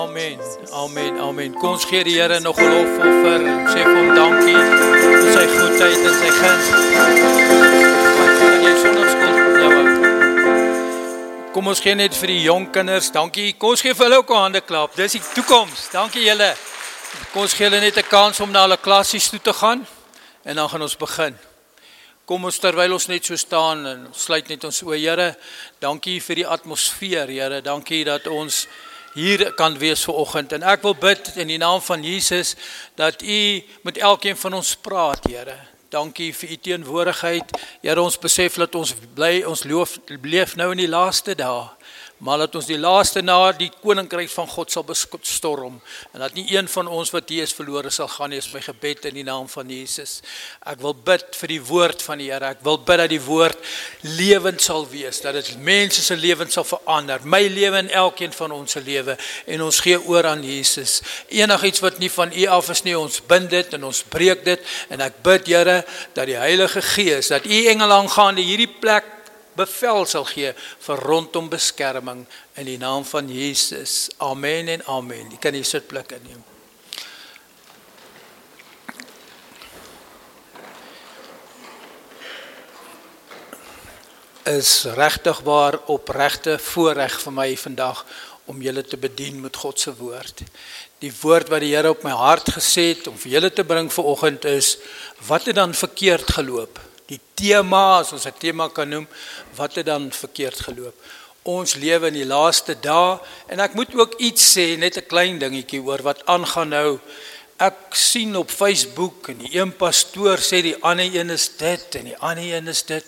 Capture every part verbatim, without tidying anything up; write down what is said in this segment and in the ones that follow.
Amen, amen, amen. Kom ons gee die Here nog 'n lofoffer en sê vir hom dankie vir sy goedheid en sy guns. Kom ons gee net vir die jong kinders, dankie. Kom ons gee vir hulle ook 'n hande klap. Dis die toekoms. Dankie julle. Kom ons gee hulle net 'n kans om na hulle klassies toe te gaan en dan gaan ons begin. Kom ons terwyl ons net so staan en sluit net ons oë. Here, dankie vir die atmosfeer, Here. Dankie dat ons hier kan wees vanoggend. En ek wil bid in die naam van Jesus dat U met elkeen van ons praat, Here. Dankie vir U teenwoordigheid. Here, ons besef dat ons bly, ons loof, leef nou in die laaste dae. Maar dat ons die laaste na die koninkryk van God sal bestorm. En dat nie een van ons wat hier is verlore sal gaan nie, is my gebed in die naam van Jesus. Ek wil bid vir die woord van die Here. Ek wil bid dat die woord lewend sal wees. Dat dit mense se lewens sal verander. My lewe en elkeen van ons se lewe. En ons gee oor aan Jesus. Enigiets wat nie van U af is nie, ons bind dit en ons breek dit. En ek bid, Here, dat die Heilige Gees, dat U engele aangaande hierdie plek bevel sal gee vir rondom beskerming in die naam van Jesus. Amen en amen. Jy kan die sitplek inneem. Is regtig waar opregte voorreg vir my vandag om julle te bedien met God se woord. Die woord wat die Here op my hart gesê het om vir julle te bring vanoggend is, wat het dan verkeerd geloop? Die tema, as ons 'n tema kan noem, wat het dan verkeerd geloop? Ons lewe in die laaste dae, en ek moet ook iets sê, net 'n klein dingetjie oor wat aangaan nou. Ek sien op Facebook, en die een pastoor sê die ander een is dit, en die ander een is dit.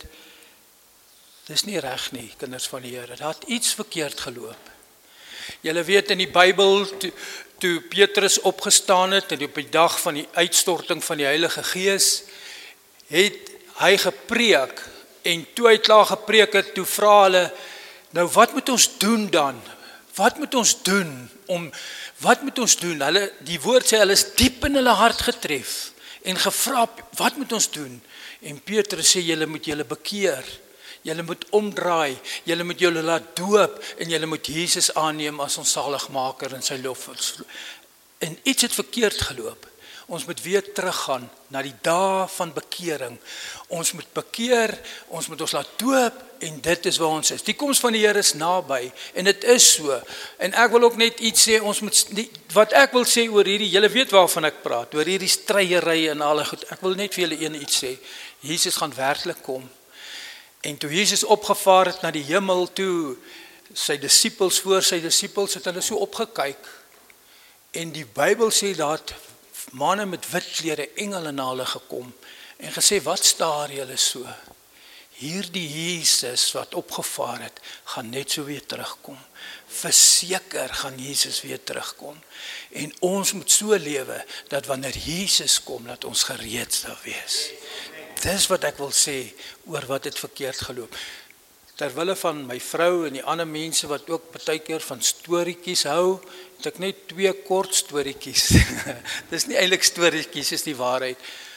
Dis nie reg nie, kinders van die Here. Daar het iets verkeerd geloop. Julle weet in die Bybel, toe, toe Petrus opgestaan het, en op die dag van die uitstorting van die Heilige Gees, het hy gepreek, en toe hy klaar gepreek het, toe vra hulle, nou wat moet ons doen dan? Wat moet ons doen? Om, wat moet ons doen? Hulle, die woord sê, hulle is diep in hulle hart getref, en gevra, wat moet ons doen? En Petrus sê, julle moet julle bekeer, julle moet omdraai, julle moet julle laat doop, en julle moet Jesus aanneem as ons saligmaker en sy lof. En iets het verkeerd geloop. Ons moet weer teruggaan na die dae van bekering. Ons moet bekeer, ons moet ons laat doop, en dit is waar ons is. Die koms van die Here is naby, en dit is so. En ek wil ook net iets sê, ons moet, wat ek wil sê oor hierdie, julle weet waarvan ek praat, oor hierdie stryery en alle goed, ek wil net vir julle een iets sê, Jesus gaan werklik kom. En toe Jesus opgevaar het na die hemel toe, sy disippels voor sy disippels het hulle so opgekyk, en die Bybel sê dat manne met wit klere, engele na hulle gekom en gesê, wat staar julle so? Hierdie Jesus wat opgevaar het, gaan net so weer terugkom. Verseker gaan Jesus weer terugkom. En ons moet so lewe, dat wanneer Jesus kom, dat ons gereed sal wees. Dis wat ek wil sê, oor wat het verkeerd geloop. Terwille van my vrou en die ander mense wat ook partykeer van storieetjies hou, het ek net twee kort storieetjies. Dis nie eintlik storieetjies, is die waarheid.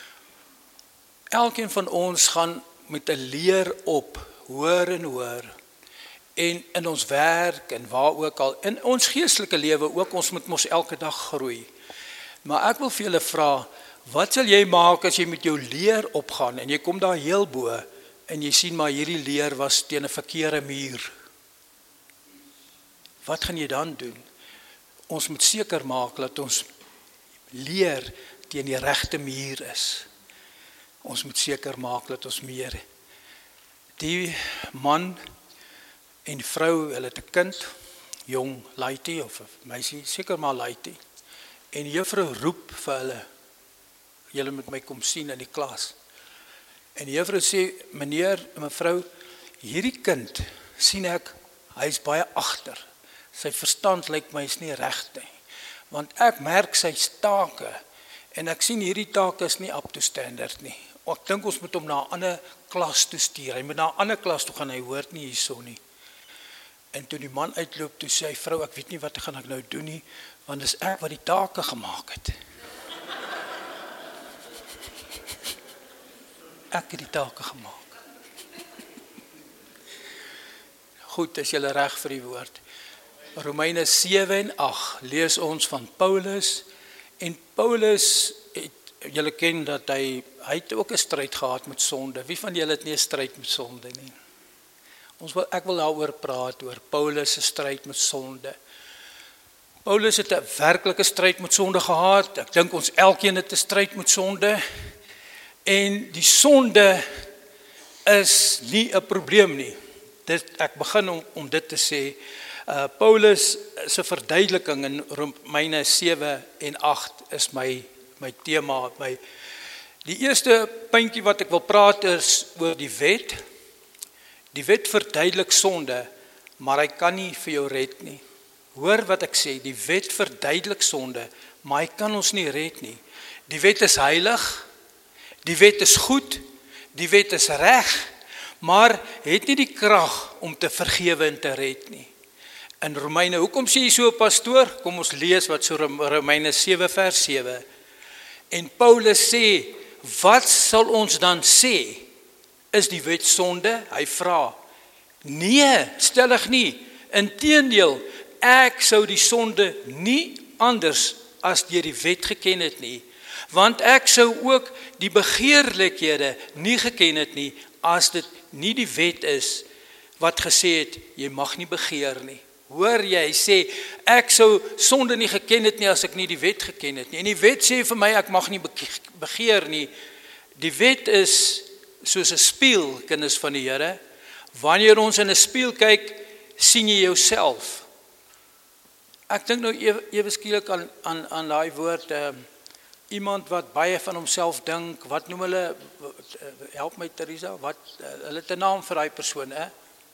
Elkeen van ons gaan met 'n leer op, hoor en hoor. En in ons werk en waar ook al, in ons geestelike lewe ook, ons moet mos elke dag groei. Maar ek wil vir julle vra, wat sal jy maak as jy met jou leer opgaan en jy kom daar heel bo, en jy sien maar hierdie leer was teen 'n verkeerde muur. Wat gaan jy dan doen? Ons moet seker maak dat ons leer teen die regte muur is. Ons moet seker maak dat ons meer. Die man en vrou, hulle het 'n kind, jong laaitie of 'n meisie, seker maar laaitie. En die juffrou roep vir hulle, julle moet my kom sien in die klas. En die juffrou sê, meneer, mevrou, hierdie kind, sien ek, hy is baie agter. Sy verstand lyk my is nie reg nie. Want ek merk sy take, en ek sien hierdie take is nie up to standard nie. Ek dink ons moet hom na 'n ander klas toe stuur. Hy moet na 'n ander klas toe gaan, hy hoort nie hierso nie. En toe die man uitloop, toe sê hy, vrou, ek weet nie wat gaan ek nou doen nie, want dis ek wat die take gemaak het. Ek het die take gemaak. Goed, is julle reg vir die woord. Romeine sewe en agt lees ons van Paulus, en Paulus, het, julle ken dat hy, hy het ook 'n stryd gehad met sonde. Wie van julle het nie 'n stryd met sonde nie? Ons wil, ek wil daaroor praat, oor Paulus se stryd met sonde. Paulus het 'n werklike stryd met sonde gehad. Ek dink ons elkeen het 'n stryd met sonde. En die sonde is nie 'n probleem nie. Dit, ek begin om, om dit te sê. Uh, Paulus se verduideliking in Romeine sewe en agt is my, my tema. My, die eerste puntjie wat ek wil praat is oor die wet. Die wet verduidelik sonde, maar hy kan nie vir jou red nie. Hoor wat ek sê, die wet verduidelik sonde, maar hy kan ons nie red nie. Die wet is heilig, die wet is goed, die wet is reg, maar het nie die krag om te vergewe en te red nie. In Romeine, hoekom sê jy so, pastoor? Kom ons lees wat so Romeine sewe vers sewe. En Paulus sê, wat sal ons dan sê? Is die wet sonde? Hy vra. Nee, stellig nie. Inteendeel, ek sou die sonde nie anders as deur die wet geken het nie, want ek sou ook die begeerlikhede nie geken het nie, as dit nie die wet is wat gesê het, jy mag nie begeer nie. Hoor jy, hy sê, ek sou sonde nie geken het nie, as ek nie die wet geken het nie. En die wet sê vir my, ek mag nie begeer nie. Die wet is soos 'n spieël, kinders van die Here. Wanneer ons in 'n spieël kyk, sien jy jouself. Ek dink nou ewe, ewe skielik aan, aan, aan daai woord, uh, iemand wat baie van homself dink, wat noem hulle, help my Teresa, wat, uh, hulle het 'n naam vir daai persoon, hè?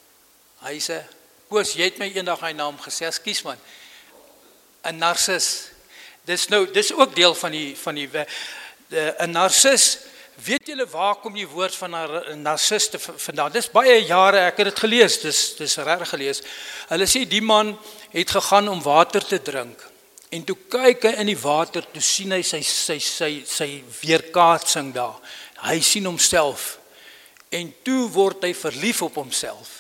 Hy sê, Koos, jy het my eendag hy naam gesê, ekskuus man, 'n narcis. Dis nou, dis ook deel van die, van die, 'n narcis. Weet julle waar kom die woord van 'n narcis vandaan? Dis baie jare, ek het dit gelees, dis, dis regtig gelees. Hulle sê, die man het gegaan om water te drink, en toe kyk hy in die water, toe sien hy sy, sy, sy, sy weerkaatsing daar. Hy sien homself, en toe word hy verlief op homself.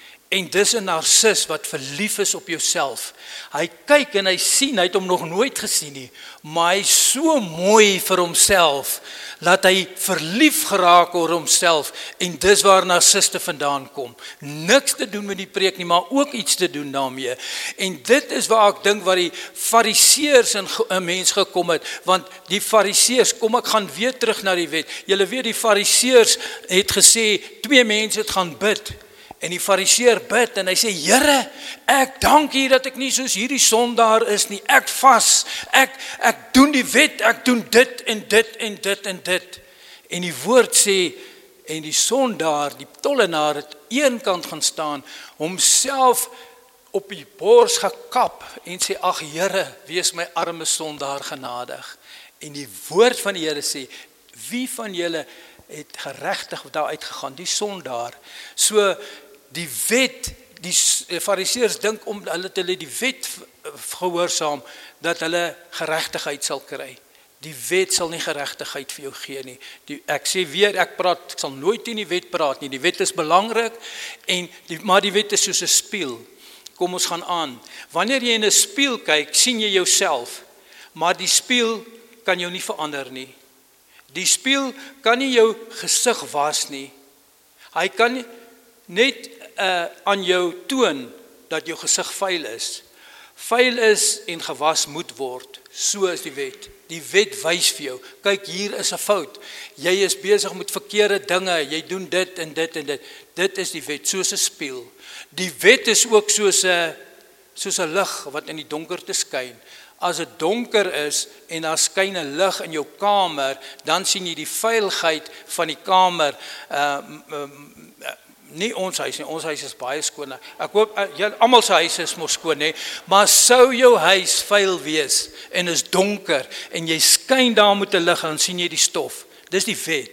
En dis 'n narcis wat verlief is op jouself. Hy kyk en hy sien, hy het hom nog nooit gesien nie, maar hy is so mooi vir homself, dat hy verlief geraak oor homself, en dis waar narciste vandaan kom. Niks te doen met die preek nie, maar ook iets te doen daarmee. En dit is waar ek dink, waar die fariseërs in 'n mens gekom het, want die fariseërs, kom ek gaan weer terug na die wet, julle weet die fariseërs het gesê, twee mense het gaan bid, en die fariseer bid, en hy sê, Here, ek dank U dat ek nie soos hierdie sondaar is nie, ek vas, ek, ek doen die wet, ek doen dit, en dit, en dit, en dit. En die woord sê, en die sondaar, die tollenaar, het een kant gaan staan, homself op die bors gekap, en sê, ag Here, wees my arme sondaar genadig. En die woord van die Here sê, wie van julle het geregtig daar uitgegaan, die sondaar. So, die wet, die fariseërs dink om hulle te die wet gehoorsaam, dat hulle geregtigheid sal kry. Die wet sal nie geregtigheid vir jou gee nie. Die, ek sê weer, ek praat, ek sal nooit teen die wet praat nie. Die wet is belangrik, en die, maar die wet is soos 'n spieël. Kom ons gaan aan. Wanneer jy in 'n spieël kyk, sien jy jouself, maar die spieël kan jou nie verander nie. Die spieël kan nie jou gesig was nie. Hy kan net uh, aan jou toon dat jou gesig vuil is. Vuil is en gewas moet word. So is die wet. Die wet wys vir jou, kyk, hier is 'n fout. Jy is besig met verkeerde dinge, jy doen dit en dit en dit. Dit is die wet, soos 'n spieël. Die wet is ook soos 'n soos 'n lig wat in die donkerte skyn. As dit donker is en daar skyn 'n lig in jou kamer, dan sien jy die vuilheid van die kamer. Uh, uh, nie ons huis nie, ons huis is baie skoon. Ek hoop, uh, almal se huise is mos skoon, hè? Maar sou jou huis vuil wees en is donker en jy skyn daar met 'n lig, dan sien jy die stof. Dis die wet.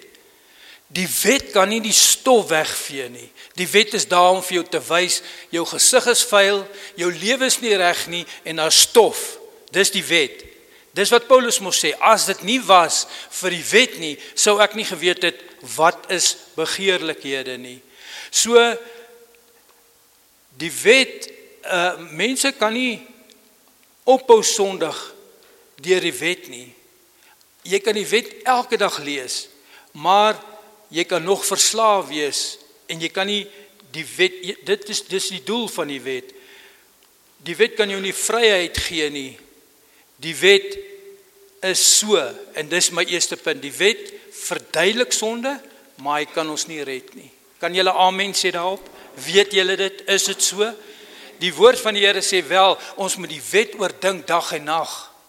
Die wet kan nie die stof wegvee nie. Die wet is daar om vir jou te wys, jou gesig is vuil, jou lewe is nie reg nie en daar's stof. Dis die wet. Dis wat Paulus moes sê, as dit nie was vir die wet nie, sou ek nie geweet het wat is begeerlikhede nie. So, die wet uh, mense kan nie ophou sondig deur die wet nie. Jy kan die wet elke dag lees, maar jy kan nog verslaaf wees en jy kan nie die wet, dit is dis die doel van die wet. Die wet kan jou nie vryheid gee nie. Die wet is so, en dis my eerste punt, die wet verduidelik sonde, maar hy kan ons nie red nie. Kan julle amen sê daarop? Weet julle dit? Is dit so? Die woord van die Here sê wel, ons moet die wet oordink dag en nag.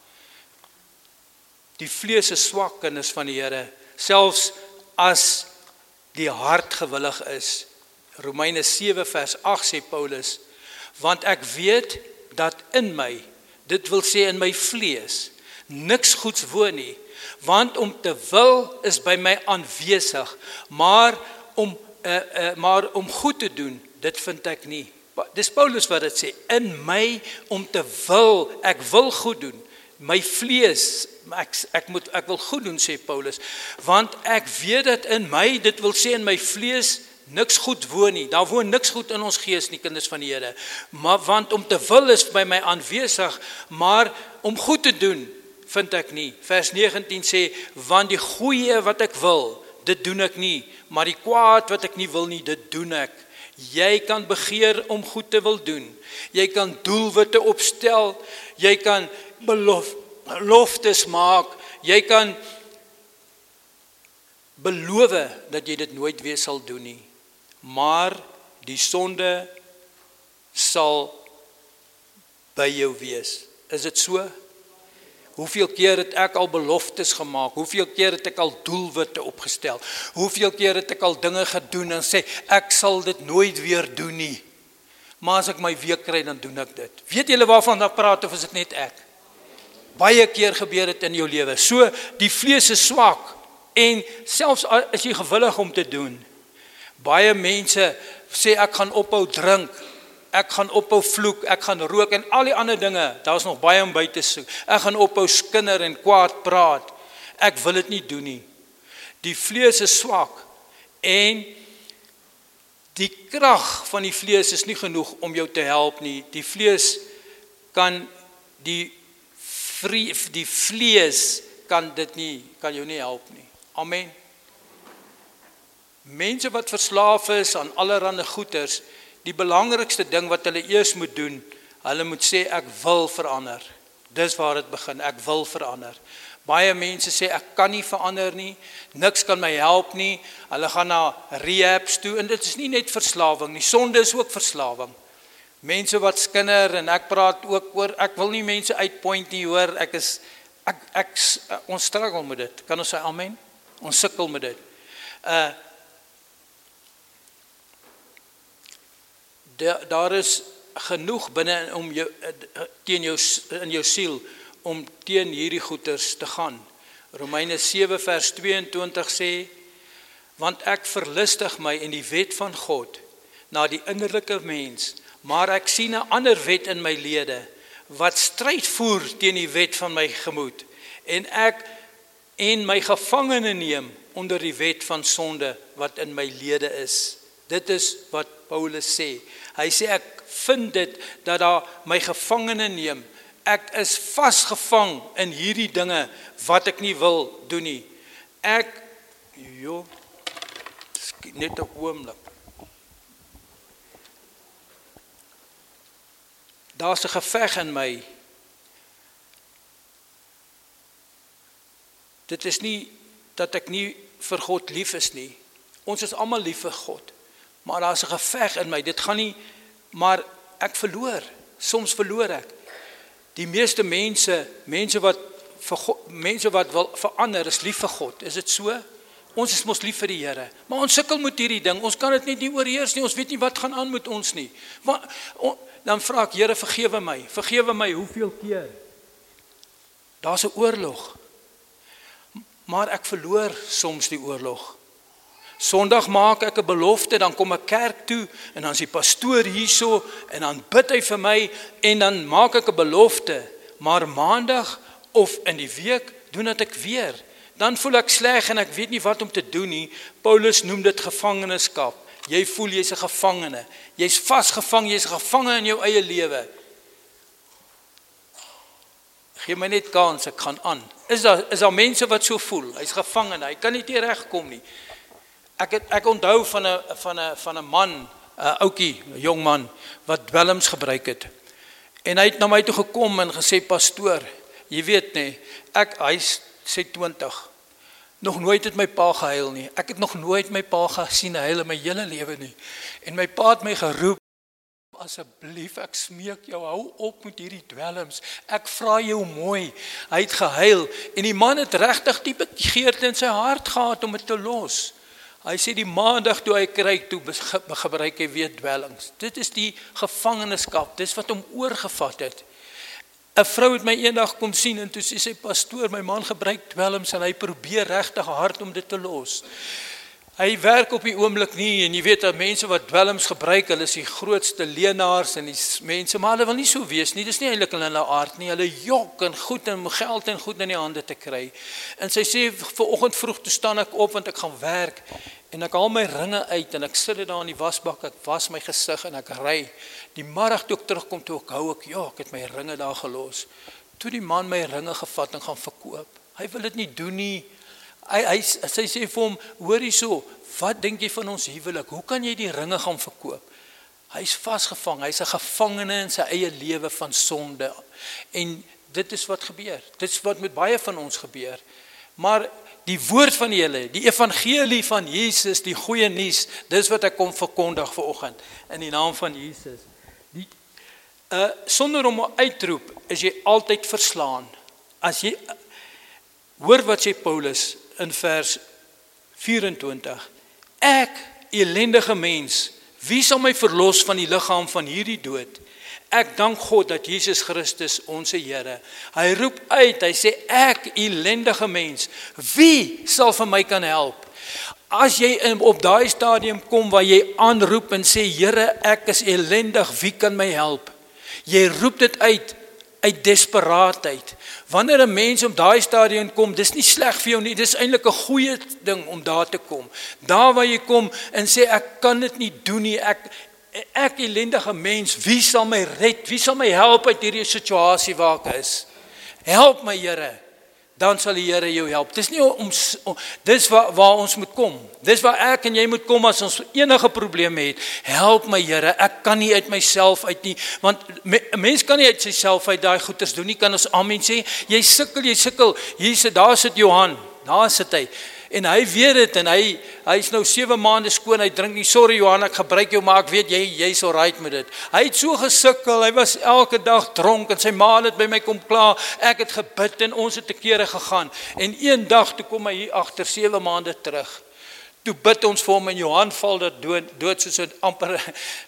Die vlees is swak en is van die Here, selfs as die hart gewillig is. Romeine sewe vers agt sê Paulus, want ek weet dat in my, dit wil sê in my vlees, niks goeds woon nie, want om te wil is by my aanwesig, maar om, uh, uh, maar om goed te doen, dit vind ek nie. Dis Paulus wat dit sê, in my om te wil, ek wil goed doen, my vlees, ek, ek, moet, ek wil goed doen, sê Paulus, want ek weet dat in my, dit wil sê in my vlees, niks goed woon nie, daar woon niks goed in ons gees nie, kinders van die Here, maar want om te wil is by my aanwesig, maar om goed te doen, vind ek nie. Vers negentien sê, want die goeie wat ek wil, dit doen ek nie, maar die kwaad wat ek nie wil nie, dit doen ek. Jy kan begeer om goed te wil doen, jy kan doelwitte opstel, jy kan belof, beloftes maak, jy kan beloof dat jy dit nooit weer sal doen nie, maar die sonde sal by jou wees. Is dit so? Hoeveel keer het ek al beloftes gemaak? Hoeveel keer het ek al doelwitte opgestel? Hoeveel keer het ek al dinge gedoen en sê, ek sal dit nooit weer doen nie. Maar as ek my weer kry, dan doen ek dit. Weet julle waarvan ek praat, of is dit net ek? Baie keer gebeur dit in jou lewe. So, die vlees is swak, en selfs as jy gewillig om te doen. Baie mense sê, ek gaan ophou drink, ek gaan ophou vloek, ek gaan rook en al die ander dinge, daar is nog baie om by te soek. Ek gaan ophou skinder en kwaad praat. Ek wil dit nie doen nie. Die vlees is swak en die krag van die vlees is nie genoeg om jou te help nie. Die vlees kan die vrie, die vlees kan dit nie, kan jou nie help nie. Amen. Mense wat verslaaf is aan allerlei goeders, die belangrikste ding wat hulle eers moet doen, hulle moet sê ek wil verander. Dis waar dit begin, ek wil verander. Baie mense sê ek kan nie verander nie, niks kan my help nie, hulle gaan na rehabs toe, en dit is nie net verslawing nie, sonde is ook verslawing. Mense wat skinder, en ek praat ook oor, ek wil nie mense uitpoint nie, hoor, ek is, ek, ek, ons struggle met dit, kan ons sê amen? Ons sukkel met dit. Uh, Daar is genoeg binne om jou, teen jou, in jou siel om teen hierdie goeters te gaan. Romeine sewe vers tweeëntwintig sê, want ek verlustig my in die wet van God, na die innerlike mens, maar ek sien 'n ander wet in my lede, wat stryd voer teen die wet van my gemoed, en ek en my gevangene neem onder die wet van sonde, wat in my lede is. Dit is wat Paulus sê. Hy sê ek vind dit dat daar my gevangene neem. Ek is vasgevang in hierdie dinge wat ek nie wil doen nie. Ek, joh, net 'n oomblik. Daar's 'n geveg in my. Dit is nie dat ek nie vir God lief is nie. Ons is almal lief vir God. Maar daar is 'n geveg in my, dit gaan nie, maar ek verloor, soms verloor ek. Die meeste mense, mense wat, vir God, mense wat wil verander, is lief vir God, is dit so? Ons is mos lief vir die Here, maar ons sukkel met hierdie ding, ons kan dit net nie oorheers nie, ons weet nie wat gaan aan met ons nie. Wat, on, dan vra ek, Here, vergewe my, vergewe my, hoeveel keer? Daar's 'n oorlog, maar ek verloor soms die oorlog. Sondag maak ek 'n belofte, dan kom ek kerk toe, en dan is die pastoor hierso, en dan bid hy vir my, en dan maak ek 'n belofte, maar maandag of in die week, doen dat ek weer. Dan voel ek sleg, en ek weet nie wat om te doen nie. Paulus noem dit gevangenskap. Jy voel jy's 'n gevangene. Jy's vasgevang, jy's 'n gevangene in jou eie lewe. Gee my net kans, ek gaan aan. Is daar is daar mense wat so voel? Hy's gevangene, hy kan nie regkom nie. Ek het, ek onthou van 'n van 'n van 'n man, 'n ouetjie, 'n jong man wat dwelms gebruik het. En hy het na my toe gekom en gesê, pastoor, jy weet nie, ek hy's sê twintig. Nog nooit het my pa gehuil nie. Ek het nog nooit my pa gesien huil in my hele lewe nie. En my pa het my geroep, asseblief, ek smeek jou, hou op met hierdie dwelms. Ek vra jou mooi. Hy het gehuil en die man het regtig die begeerte in sy hart gehad om dit te los. Hy sê die maandag toe hy kry toe gebruik hy weer dwelms. Dit is die gevangenskap, dis wat hom oorgevat het. 'n Vrou het my eendag kom sien en toe sê sy, pastoor, my man gebruik dwelms en hy probeer regtig hard om dit te los. Hy werk op die oomblik nie en jy weet dat mense wat dwelms gebruik, hulle is die grootste leenaars en die mense, maar hulle wil nie so wees nie, dis nie eintlik in hulle aard nie, hulle jok en goed en geld en goed in die hande te kry. En sy sê, vanoggend vroeg toe staan ek op want ek gaan werk en ek haal my ringe uit en ek sit dit daar in die wasbak, ek was my gesig en ek ry. Die middag toe ek terugkom toe ek hou ek, ja, ek het my ringe daar gelos. Toe die man my ringe gevat en gaan verkoop. Hy wil dit nie doen nie. Hy, hy, sy sê vir hom, hoor hierso, wat dink jy van ons huwelik? Hoe kan jy die ringe gaan verkoop? Hy's vasgevang, hy's 'n gevangene in sy eie lewe van sonde. En dit is wat gebeur. Dit is wat met baie van ons gebeur. Maar die woord van die Here, die evangelie van Jesus, die goeie nuus, dis wat ek kom verkondig vanoggend in die naam van Jesus. Die, uh, sonder om uitroep is jy altyd verslaan. As jy hoor wat sê Paulus in vers vyf-en-twintig. Ek, elendige mens, wie sal my verlos van die liggaam van hierdie dood? Ek dank God dat Jesus Christus ons Here. Hy roep uit, hy sê ek, elendige mens, wie sal vir my kan help? As jy op daai stadium kom waar jy aanroep en sê Here, ek is elendig, wie kan my help? Jy roep dit uit uit desperaatheid. Wanneer 'n mens op daai stadium kom, dis nie sleg vir jou nie, dis eintlik 'n goeie ding om daar te kom. Daar waar jy kom en sê ek kan dit nie doen nie, ek ek elendige mens, wie sal my red? Wie sal my help uit hierdie situasie waar ek is? Help my Here. Dan sal die Here jou help. Dis nie om, om dis waar, waar ons moet kom. Dis waar ek en jy moet kom as ons enige probleme het. Help my Here, ek kan nie uit myself uit nie, want 'n mens kan nie uit syself uit daai goeders doen nie, kan ons amen sê. Jy sukkel, jy sukkel. Hier sit daar sit Johan, daar sit hy. En hy weet dit en hy hy is nou sewe maande skoon, hy drink nie. Sorry Johan, ek gebruik jou, maar ek weet jy jy's alright met dit. Hy het so gesukkel, hy was elke dag dronk en sy ma het by my kom kla. Ek het gebid en ons het te kere gegaan. En een dag toe kom hy hier agter sewe maande terug. Toe bid ons vir hom en Johan val dat dood, dood soos 'n amper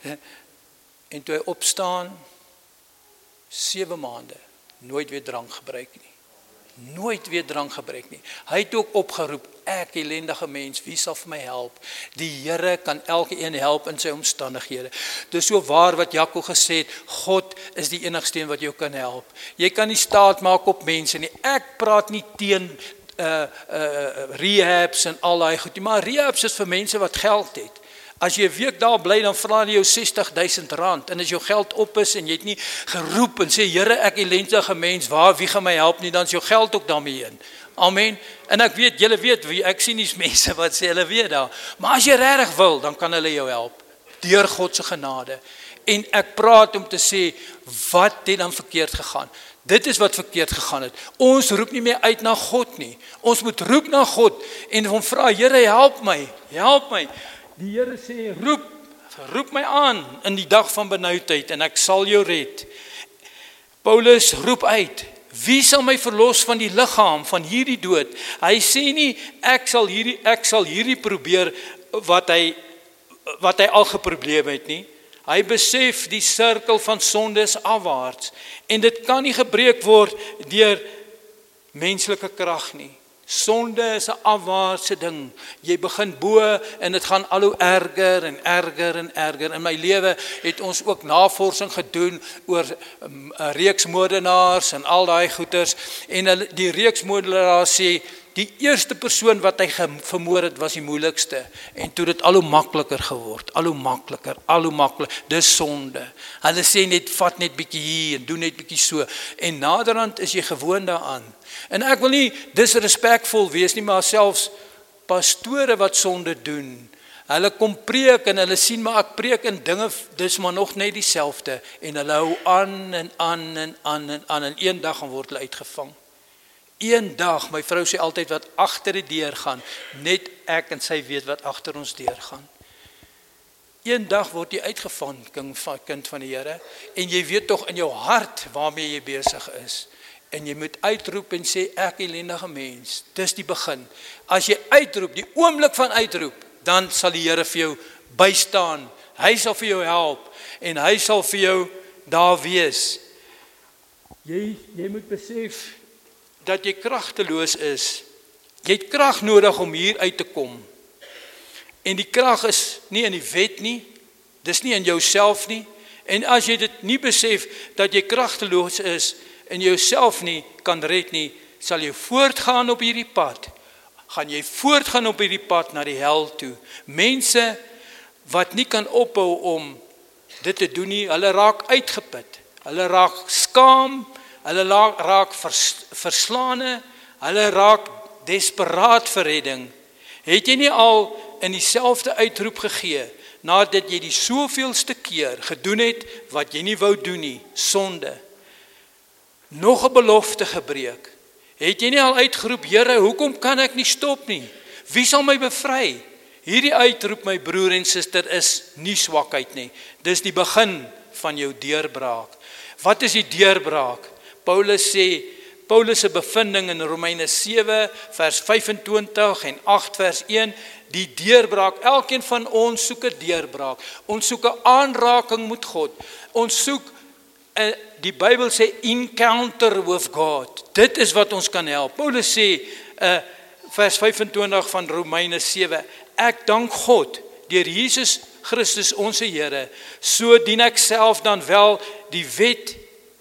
en toe hy opstaan, sewe maande, nooit weer drank gebruik nie. Nooit weer drank gebruik nie. Hy het ook opgeroep, ek elendige mens, wie sal vir my help? Die Here kan elke een help in sy omstandighede. Dis so waar wat Jaco gesê het, God is die enigste een wat jou kan help. Jy kan nie staat maak op mense nie. Ek praat nie teen uh, uh, rehabs en al daai goed nie, maar rehabs is vir mense wat geld het. As jy 'n week daar bly, dan vra hulle jou sestig duisend rand, en as jou geld op is, en jy het nie geroep, en sê, Here, ek elendige mens, waar, wie gaan my help nie, dan is jou geld ook daarmee in. Amen. En ek weet, julle weet, wie, ek sien nie mense wat sê, hulle weet daar, maar as jy regtig wil, dan kan hulle jou help, deur God se genade. En ek praat om te sê, wat het dan verkeerd gegaan? Dit is wat verkeerd gegaan het. Ons roep nie meer uit na God nie. Ons moet roep na God, en hom vra, Here, help my, help my. Die Here sê, roep, roep my aan in die dag van benoudheid en ek sal jou red. Paulus roep uit, wie sal my verlos van die liggaam, van hierdie dood? Hy sê nie, ek sal hierdie, ek sal hierdie probeer wat hy, wat hy al geprobeer het nie. Hy besef die sirkel van sonde is afwaarts en dit kan nie gebreek word deur menslike krag nie. Sonde is 'n afwaartse ding. Jy begin bo en dit gaan al hoe erger en erger en erger. In my lewe het ons ook navorsing gedoen oor um, reeksmoordenaars en al daai goeters. En die reeksmoordenaars sê, Die eerste persoon wat hy vermoor het, was die moeilikste. En toe dit al hoe makliker geword, al hoe makliker, al hoe makliker. Dis sonde. Hulle sê net, vat net bietjie hier en doen net bietjie so. En naderhand is jy gewoon daaraan. En ek wil nie disrespekvol wees nie, maar selfs pastore wat sonde doen, hulle kom preek en hulle sien maar ek preek en dinge, dis maar nog net dieselfde. En hulle hou aan en aan en aan en aan en een dag gaan word hulle uitgevang. Een dag, my vrou sê altyd wat agter die deur gaan, net ek en sy weet wat agter ons deur gaan. Een dag word jy uitgevang, kind van die Here, en jy weet tog in jou hart waarmee jy besig is. En jy moet uitroep en sê, ek ellendige mens, dis die begin. As jy uitroep, die oomblik van uitroep, dan sal die Here vir jou bystaan. Hy sal vir jou help, en hy sal vir jou daar wees. Jy, jy moet besef, dat jy kragteloos is. Jy het krag nodig om hier uit te kom. En die krag is nie in die wet nie, dis nie in jouself nie. En as jy dit nie besef, dat jy kragteloos is, en jouself nie kan red nie, sal jy voortgaan op hierdie pad. Gaan jy voortgaan op hierdie pad na die hel toe. Mense wat nie kan ophou om dit te doen nie, hulle raak uitgeput. Hulle raak skaam, hulle raak vers, verslaane, hulle raak desperaat vir redding. Het jy nie al in dieselfde uitroep gegee, nadat jy die soveelste keer gedoen het, wat jy nie wou doen nie, sonde, nog 'n belofte gebreek, het jy nie al uitgeroep, Here, hoekom kan ek nie stop nie? Wie sal my bevry? Hierdie uitroep, my broer en suster, is nie swakheid nie. Dis die begin van jou deurbraak. Wat is die deurbraak? Paulus sê, Paulus se bevinding in Romeine sewe vers vyf-en-twintig en agt vers een, die deurbraak, elkeen van ons soek 'n deurbraak. Ons soek 'n aanraking met God. Ons soek, uh, die Bybel sê, encounter with God. Dit is wat ons kan help. Paulus sê, uh, vers vyf-en-twintig van Romeine sewe, ek dank God, deur Jesus Christus ons Here, so dien ek self dan wel die wet,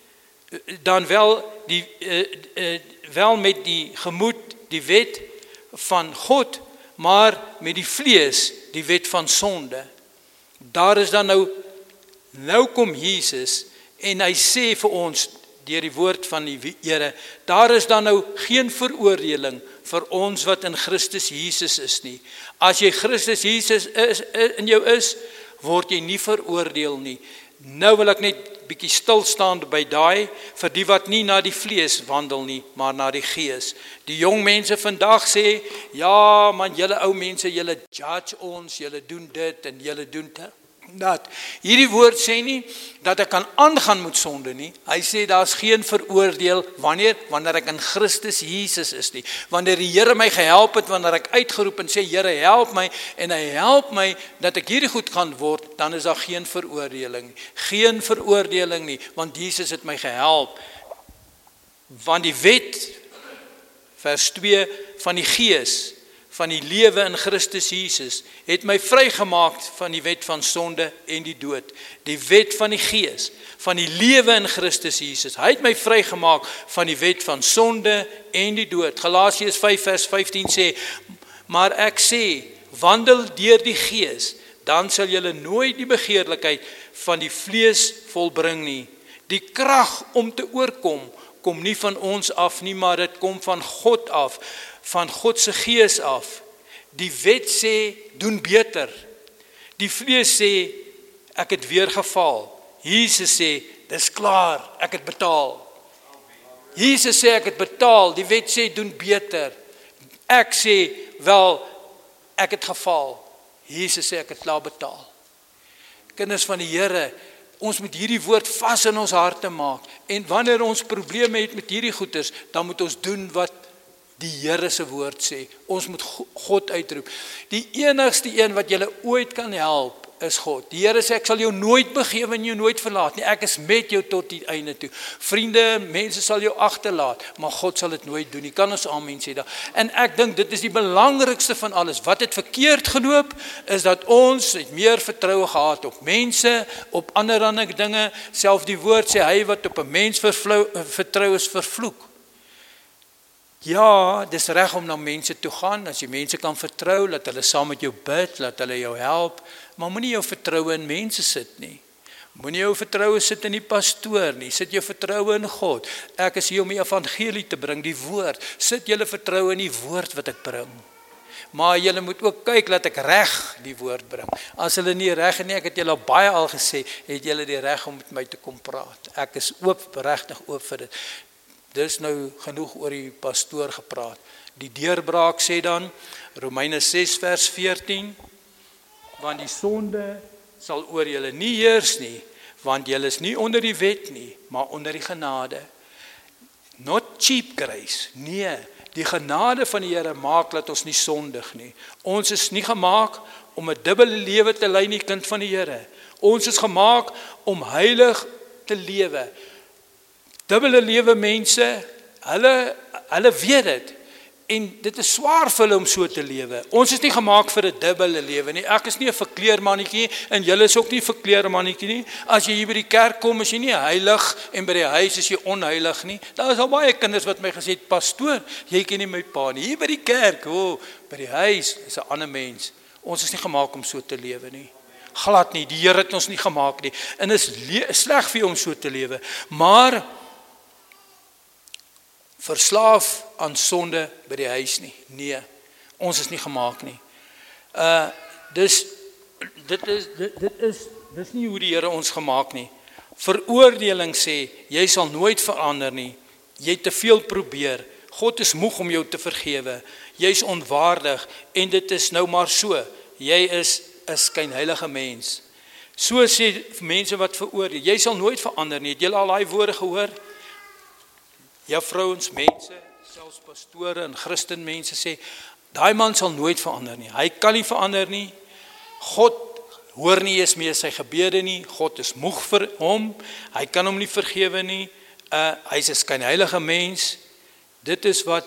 dan wel die uh, uh, wel met die gemoed die wet van God, maar met die vlees die wet van sonde. Daar is dan nou nou kom Jesus en hy sê vir ons deur die woord van die Here, daar is dan nou geen veroordeling vir ons wat in Christus Jesus is nie. As jy Christus Jesus is, in jou is, word jy nie veroordeel nie. Nou wil ek net bietjie stil staan by daai, vir die wat nie na die vlees wandel nie, maar na die gees. Die jong mense vandag sê, ja man, julle ou mense, julle judge ons, julle doen dit en julle doen dat. Hierdie woord sê nie, dat ek kan aangaan met sonde nie. Hy sê, daar is geen veroordeel, wanneer? Wanneer ek in Christus Jesus is nie. Wanneer die Here my gehelp het, wanneer ek uitgeroep en sê, Here help my, en hy help my, dat ek hierdie goed gaan word, dan is daar geen veroordeling nie. Geen veroordeling nie, want Jesus het my gehelp. Want die wet, vers twee, van die gees, van die lewe in Christus Jesus, het my vrygemaak van die wet van sonde en die dood. Die wet van die gees, van die lewe in Christus Jesus. Hy het my vrygemaak van die wet van sonde en die dood. Galasiërs vyf vers vyftien sê, maar ek sê, wandel deur die gees, dan sal julle nooit die begeerlikheid van die vlees volbring nie. Die krag om te oorkom, kom nie van ons af nie, maar dit kom van God af, van God se gees af. Die wet sê, doen beter. Die vlees sê, ek het weer geval. Jesus sê, dis klaar, ek het betaal. Jesus sê, ek het betaal. Die wet sê, doen beter. Ek sê, wel, ek het geval. Jesus sê, ek het klaar betaal. Kinders van die Here, ons moet hierdie woord vas in ons harte maak. En wanneer ons probleme het met hierdie goeders, dan moet ons doen wat die Here se woord sê. Ons moet God uitroep. Die enigste een wat julle ooit kan help, is God. Die Here sê, ek sal jou nooit begewe en jou nooit verlaat nie. Ek is met jou tot die einde toe. Vriende, mense sal jou agterlaat, maar God sal dit nooit doen nie. Kan ons amen sê daar. En ek dink dit is die belangrikste van alles. Wat het verkeerd geloop, is dat ons het meer vertroue gehad op mense, op ander ander dinge. Self die woord sê, hy wat op 'n mens vertrou is vervloek. Ja, dis reg om na mense toe gaan, as jy mense kan vertrou, laat hulle saam met jou bid, laat hulle jou help, maar moenie jou vertroue in mense sit nie. Moenie jou vertroue sit in die pastoor nie, sit jou vertroue in God. Ek is hier om die evangelie te bring, die woord. Sit julle vertroue in die woord wat ek bring. Maar julle moet ook kyk dat ek reg die woord bring. As hulle nie reg nie, ek het julle al baie al gesê, het julle die reg om met my te kom praat. Ek is oop, regtig oop vir dit. Dis nou genoeg oor die pastoor gepraat. Die deurbraak sê dan, Romeine ses vers veertien, want die sonde sal oor julle nie heers nie, want julle is nie onder die wet nie, maar onder die genade. Not cheap grace, nee, die genade van die Here maak dat ons nie sondig nie. Ons is nie gemaak om 'n dubbele lewe te lei nie, kind van die Here. Ons is gemaak om heilig te lewe. Dubbele lewe mense, hulle, hulle weet dit. En dit is swaar vir hulle om so te lewe. Ons is nie gemaak vir 'n dubbele lewe nie. Ek is nie 'n verkleermannetjie en julle is ook nie 'n verkleermannetjie nie. As jy hier by die kerk kom, is jy nie heilig en by die huis is jy onheilig nie. Daar is al baie kinders wat my gesê het, pastoor, jy ken nie my pa nie. Hier by die kerk, o, oh, by die huis is 'n ander mens. Ons is nie gemaak om so te lewe nie. Glad nie, die Here het ons nie gemaak nie. En is sleg vir jou om so te lewe. Maar verslaaf aan sonde by die huis nie. Nee, ons is nie gemaak nie. Uh dis dit is dit, dit is dis nie hoe die Here ons gemaak nie. Veroordeling sê jy sal nooit verander nie. Jy het te veel probeer. God is moeg om jou te vergewe. Jy's onwaardig en dit is nou maar so. Jy is 'n skynheilige mens. So sê mense wat veroordeel, jy sal nooit verander nie. Het jy al daai woorde gehoor? Ja, vrouens, mense, selfs pastore en Christenmense sê, daai man sal nooit verander nie. Hy kan nie verander nie. God hoor nie eens meer sy gebede nie. God is moeg vir hom. Hy kan hom nie vergewe nie. Uh, hy's 'n skynheilige mens. Dit is wat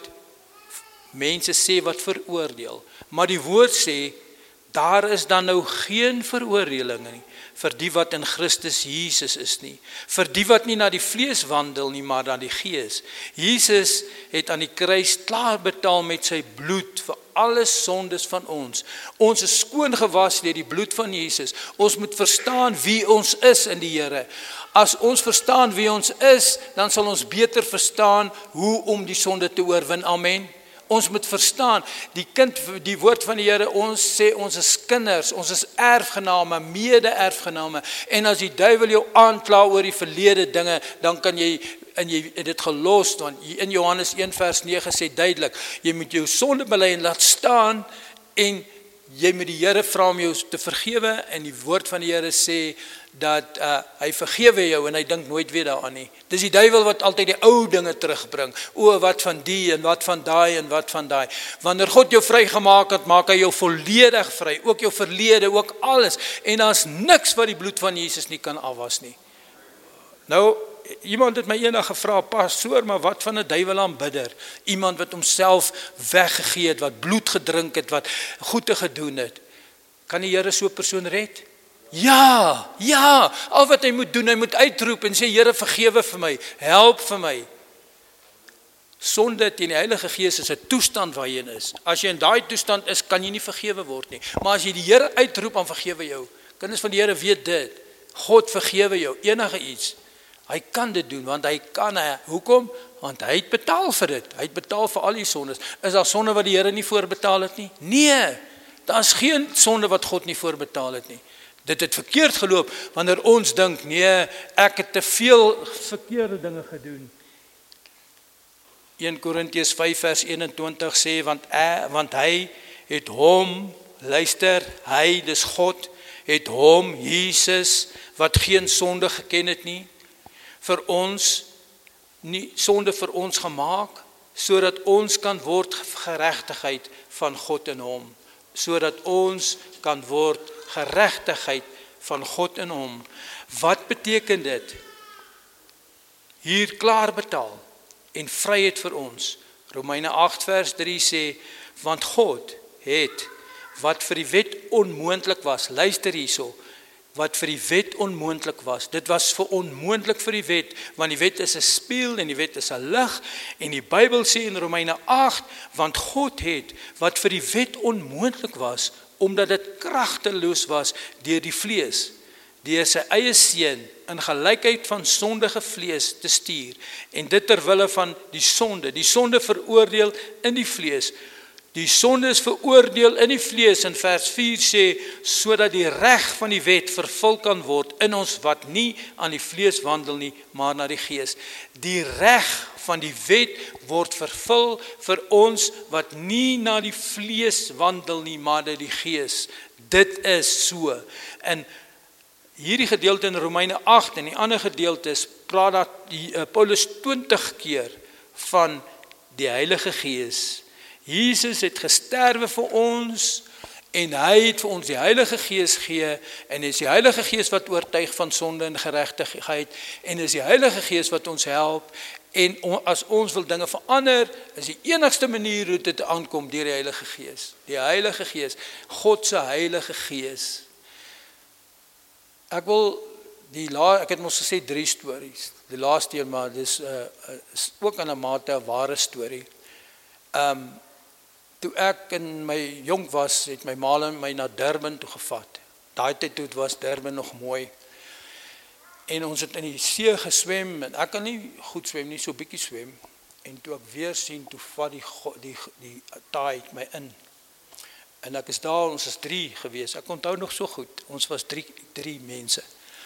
mense sê wat veroordeel. Maar die woord sê, daar is dan nou geen veroordeling nie vir die wat in Christus Jesus is nie. Vir die wat nie na die vlees wandel nie, maar na die gees. Jesus het aan die kruis klaar betaal met sy bloed vir alle sondes van ons. Ons is skoon gewas deur die bloed van Jesus. Ons moet verstaan wie ons is in die Here. As ons verstaan wie ons is, dan sal ons beter verstaan hoe om die sonde te oorwin. Amen. Ons moet verstaan, die kind, die woord van die Here, ons sê ons is kinders, ons is erfgename, mede-erfgename. En as die duiwel jou aankla oor die verlede dinge, dan kan jy en jy het dit gelos, want in Johannes een vers nege sê duidelik, jy moet jou sonde bely en laat staan en jy moet die Here vra om jou te vergewe en die woord van die Here sê dat uh, hy vergewe jou en hy dink nooit weer daaraan nie. Dis die duiwel wat altyd die ou dinge terugbring. O, wat van die en wat van daai en wat van daai. Wanneer God jou vrygemaak het, maak hy jou volledig vry, ook jou verlede, ook alles. En daar's niks wat die bloed van Jesus nie kan afwas nie. Nou, iemand het my eendag gevra, pastoor, maar wat van 'n duiwelaanbidder? Iemand wat homself weggegee het, wat bloed gedrink het, wat goede gedoen het. Kan die Here so 'n persoon red? Ja, ja, al wat hy moet doen, hy moet uitroep en sê, Here, vergewe vir my, help vir my. Sonde teen die Heilige Gees is 'n toestand waar jy in is. As jy in daai toestand is, kan jy nie vergewe word nie. Maar as jy die Here uitroep, dan vergewe jou. Kinders van die Here weet dit. God vergewe jou enige iets. Hy kan dit doen, want hy kan, hy, hoekom? Want hy het betaal vir dit. Hy het betaal vir al die sondes. Is daar sonde wat die Here nie voorbetaal het nie? Nee, daar is geen sonde wat God nie voorbetaal het nie. Dit het verkeerd geloop, wanneer ons dink, nee, ek het te veel verkeerde dinge gedoen. Eerste Korintiërs vyf vers eenentwintig sê, want, hy, want hy het hom, luister, hy, dis God, het hom, Jesus, wat geen sonde geken het nie, vir ons, nie sonde vir ons gemaak, sodat ons kan word geregtigheid van God in hom, sodat ons kan word geregtigheid van God in hom. Wat beteken dit? Hier klaar betaal en vryheid vir ons. Romeine agt vers drie sê, want God het wat vir die wet onmoontlik was, luister hierso, wat vir die wet onmoontlik was. Dit was vir onmoontlik vir die wet, want die wet is 'n spieël en die wet is 'n lig, en die Bybel sê in Romeine agt, want God het wat vir die wet onmoontlik was, omdat dit kragteloos was deur die vlees, deur sy eie seun in gelykheid van sondige vlees te stuur, en dit ter wille van die sonde, die sonde veroordeel in die vlees. Die sonde is veroordeel in die vlees, in vers vier sê, sodat die reg van die wet vervul kan word in ons wat nie aan die vlees wandel nie, maar na die gees. Die reg van die wet word vervul vir ons wat nie na die vlees wandel nie, maar na die gees. Dit is so. En hierdie gedeelte in Romeine agt en die ander gedeeltes praat dat die, uh, Paulus twintig keer van die Heilige Gees. Jesus het gesterwe vir ons en hy het vir ons die Heilige Gees gee, en is die Heilige Gees wat oortuig van sonde en geregtigheid, en is die Heilige Gees wat ons help, en as ons wil dinge verander, is die enigste manier hoe dit aankom deur die Heilige Gees. Die Heilige Gees, God se Heilige Gees. Ek wil die la, ek het mos gesê drie stories. Die laaste een, maar dis uh, is ook in 'n mate 'n ware storie. Ehm um, Toe ek in my jonk was, het my ma my na Durban toe gevat. Daai tyd toe was Durban nog mooi. En ons het in die see geswem, en ek kan nie goed swem nie, so bietjie swem. En toe ek weer sien, toe vat die die die taai my in. En ek is daar, ons is drie gewees. Ek onthou nog so goed. Ons was drie drie mense.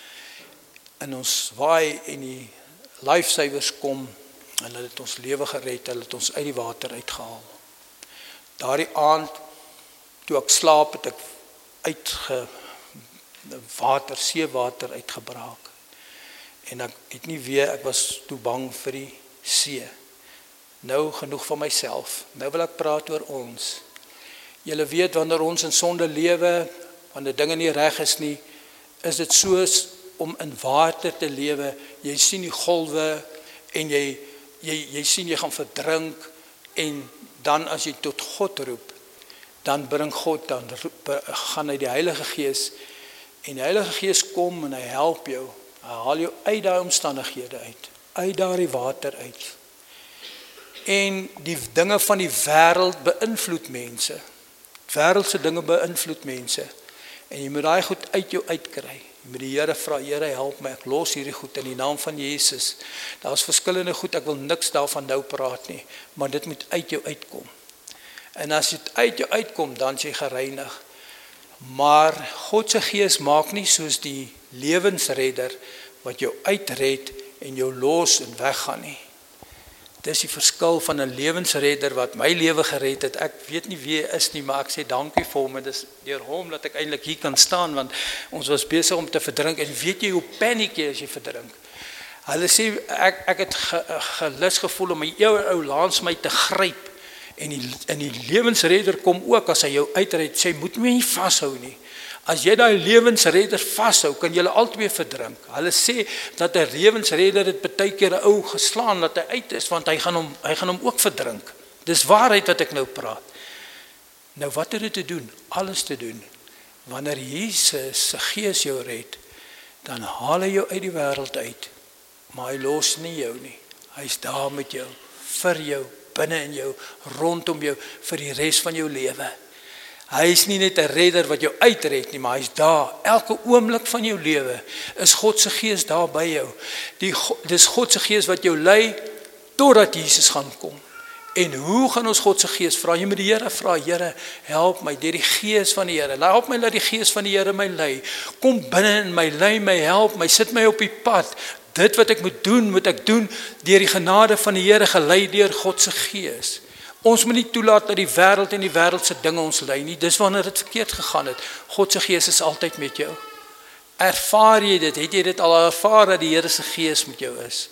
En ons waai en die lifesavers kom en hulle het ons lewe gered, hulle het ons uit die water uitgehaal. Daardie aand, toe ek slaap, het ek uitge water, seewater uitgebraak. En ek het nie weer, ek was toe bang vir die see. Nou genoeg van myself. Nou wil ek praat oor ons. Julle weet, wanneer ons in sonde lewe, wanneer dinge nie reg is nie, is dit soos om in water te lewe. Jy sien die golwe en jy jy jy sien jy gaan verdrink, en dan as jy tot God roep, dan bring God, dan roep, gaan hy die Heilige Gees, en die Heilige Gees kom en hy help jou, hy haal jou uit daai omstandighede uit, uit daai water uit. En die dinge van die wêreld beïnvloed mense, wêreldse dinge beïnvloed mense, en jy moet daai goed uit jou uitkry. Jy moet die Here vra, Here help my, ek los hierdie goed in die naam van Jesus. Daar's verskillende goed, ek wil niks daarvan nou praat nie, maar dit moet uit jou uitkom. En as dit uit jou uitkom, dan is jy gereinig. Maar God se Gees maak nie soos die lewensredder wat jou uitred en jou los en weggaan nie. Dis die verskil van 'n lewensredder wat my lewe gered het. Ek weet nie wie hy is nie, maar ek sê dankie vir hom, en dis deur hom dat ek eintlik hier kan staan, want ons was besig om te verdrink, en weet jy hoe paniek jy as jy verdrink. Hulle sê, ek, ek het ge, gelus gevoel om my ou ou langs my te gryp, en die, en die lewensredder kom ook, as hy jou uitred, sê, moet my nie vashou nie. As jy daai lewensredder vashou, kan julle albei verdrink. Hulle sê dat 'n lewensredder het baie keer 'n ou geslaan dat hy uit is, want hy gaan hom hy gaan hom ook verdrink. Dis waarheid wat ek nou praat. Nou wat het dit te doen? Alles te doen. Wanneer Jesus se Gees jou red, dan haal hy jou uit die wêreld uit. Maar hy los nie jou nie. Hy's daar met jou, vir jou, binne in jou, rondom jou, vir die res van jou lewe. Hy is nie net 'n redder wat jou uitred nie, maar hy's daar. Elke oomblik van jou lewe is God se Gees daar by jou. Die, dis God se Gees wat jou lei totdat Jesus gaan kom. En hoe gaan ons God se Gees vra? Jy moet die Here vra, Here, help my deur die Gees van die Here. Help my dat die Gees van die Here my lei. Kom binne in my, lei my, help my, sit my op die pad. Dit wat ek moet doen, moet ek doen deur die genade van die Here, gelei deur God se Gees. Ons moet nie toelaat dat die wêreld en die wêreldse dinge ons lei nie. Dis wanneer dit verkeerd gegaan het. God se Gees is altyd met jou. Ervaar jy dit? Het jy dit al ervaar dat die Here se Gees met jou is?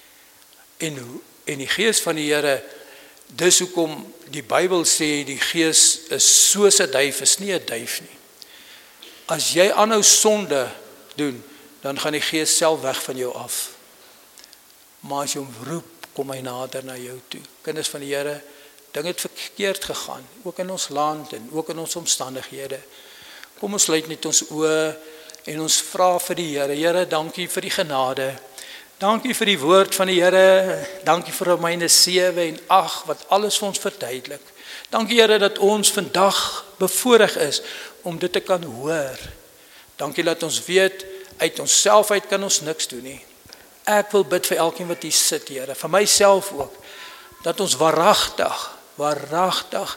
En, en die Gees van die Here, dis hoekom die Bybel sê die Gees is soos 'n duif, is nie 'n duif nie. As jy aanhou sonde doen, dan gaan die Gees self weg van jou af. Maar as jy hom roep, kom hy nader na jou toe. Kinders van die Here, dinge het verkeerd gegaan, ook in ons land en ook in ons omstandighede. Kom ons sluit net ons oë en ons vra vir die Here. Here, dankie vir die genade. Dankie vir die woord van die Here. Dankie vir Romeine sewe en agt wat alles vir ons verduidelik. Dankie Here dat ons vandag bevoorreg is om dit te kan hoor. Dankie dat ons weet uit onsself uit kan ons niks doen nie. Ek wil bid vir elkeen wat hier sit, Here, vir myself ook, dat ons waaragtig, waaragtig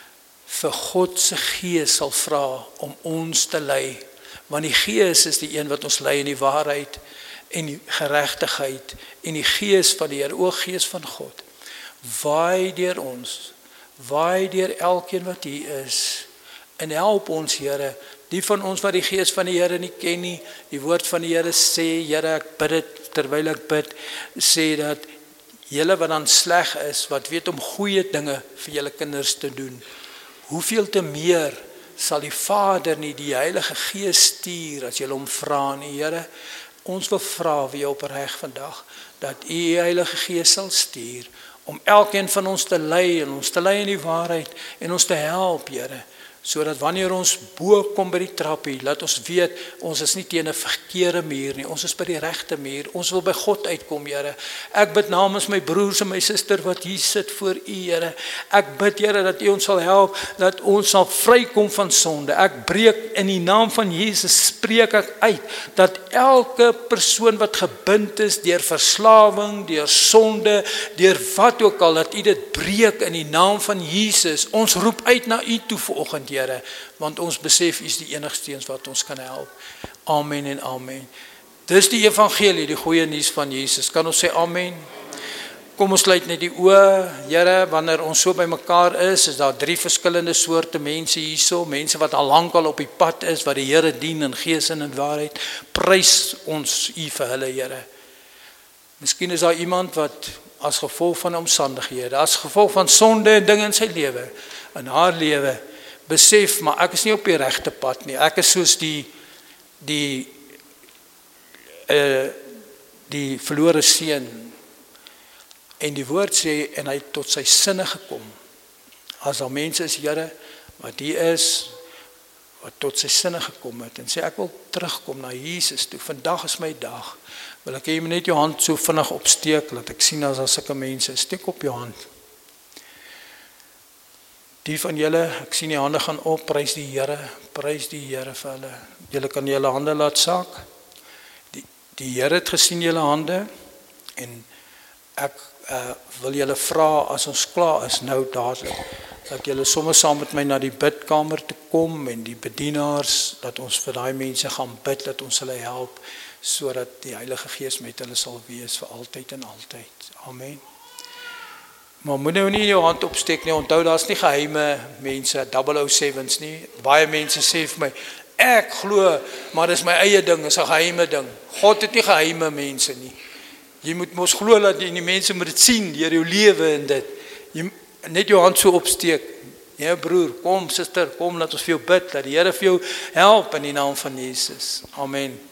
vir God se Gees sal vra om ons te lei, want die Gees is die een wat ons lei in die waarheid en die geregtigheid en die Gees van die Here, o Gees van God, waai deur ons, waai deur elkeen wat hier is en help ons, Here. Die van ons wat die Gees van die Here nie ken nie, die woord van die Here sê, Here, ek bid dit terwyl ek bid, sê dat julle wat dan sleg is, wat weet om goeie dinge vir julle kinders te doen, hoeveel te meer sal die Vader nie die Heilige Gees stuur as julle hom vra nie, Here. Ons wil vra wie opreg vandag, dat U die Heilige Gees sal stuur, om elkeen van ons te lei, en ons te lei in die waarheid, en ons te help, Here, sodat wanneer ons bo kom by die trappie, laat ons weet, ons is nie teen 'n verkeerde muur nie, ons is by die regte muur, ons wil by God uitkom, Here. Ek bid namens my broers en my suster wat hier sit voor U, Here. Ek bid, Here, dat U ons sal help, dat ons sal vrykom van sonde. Ek breek in die naam van Jesus, spreek ek uit, dat elke persoon wat gebind is deur verslawing, deur sonde, deur wat ook al, dat U dit breek in die naam van Jesus. Ons roep uit na U toe vanoggend, Here, want ons besef U is die enigste een wat ons kan help. Amen en amen. Dis die evangelie, die goeie nuus van Jesus. Kan ons sê amen? Kom ons sluit net die oë. Here, wanneer ons so by mekaar is, is daar drie verskillende soorte mense hierso, mense wat al lank al op die pad is, wat die Here dien in gees en in waarheid. Prys ons U vir hulle, Here. Miskien is daar iemand wat as gevolg van omstandighede, as gevolg van sonde en dinge in sy lewe, in haar lewe, besef, maar ek is nie op die regte pad nie. Ek is soos die die uh, die verlore seun. En die woord sê, en hy het tot sy sinne gekom. As daar mense is, Here, wat hier is, wat tot sy sinne gekom het, en sê, ek wil terugkom na Jesus toe. Vandag is my dag. Wil ek hê net jou hand so vinnig opsteek, laat ek sien as daar sulke mense. Steek op jou hand. Die van julle, ek sien die hande gaan op, prys die Here, prys die Here vir hulle. Julle kan julle hande laat saak. Die, die Here het gesien julle hande, en ek uh, wil julle vra, as ons klaar is, nou dadelik, dat julle sommer saam met my na die bidkamer toe kom, en die bedienaars, dat ons vir daai mense gaan bid, dat ons hulle help, sodat die Heilige Gees met hulle sal wees, vir altyd en altyd. Amen. Maar moet nou nie jou hand opsteek nie, onthou, daar is nie geheime mense, double oh sevens nie. Baie mense sê vir my, ek glo, maar dis my eie ding, is 'n geheime ding. God het nie geheime mense nie. Jy moet mos glo dat die, die mense moet dit sien, deur jou lewe en dit. Jy net jou hand so opsteek. Ja broer, kom, suster, kom, laat ons vir jou bid, dat die Here vir jou help in die naam van Jesus. Amen.